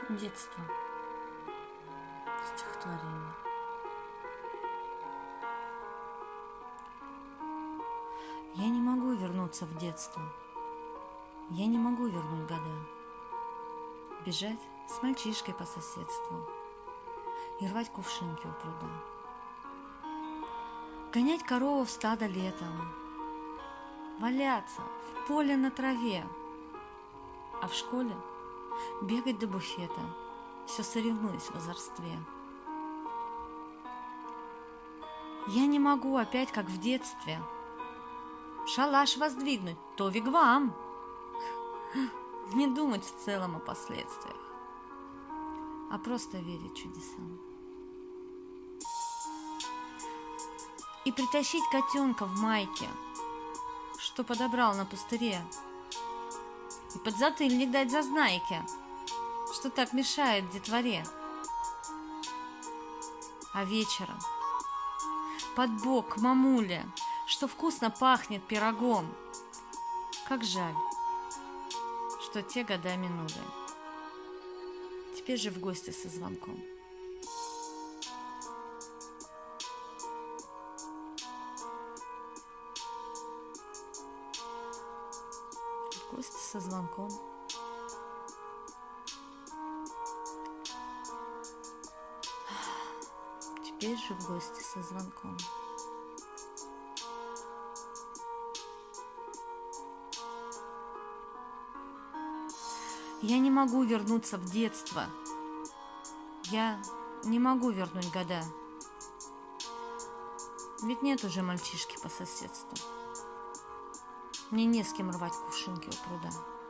Детство. Стихотворение. Я не могу вернуться в детство. Я не могу вернуть года. Бежать с мальчишкой по соседству и рвать кувшинки у пруда. Гонять корову в стадо летом, валяться в поле на траве, а в школе бегать до буфета, все соревнуясь в озорстве. Я не могу опять, как в детстве, шалаш воздвигнуть, то вигвам, не думать в целом о последствиях, а просто верить чудесам. И притащить котенка в майке, что подобрал на пустыре, и подзатыльник дать зазнайке, что так мешает детворе. А вечером под бок к мамуле, что вкусно пахнет пирогом. Как жаль, что те года минули. Теперь же в гости со звонком. В гости со звонком. Теперь же в гости со звонком. Я не могу вернуться в детство. Я не могу вернуть года. Ведь нет уже мальчишки по соседству. Мне не с кем рвать кувшинки у пруда.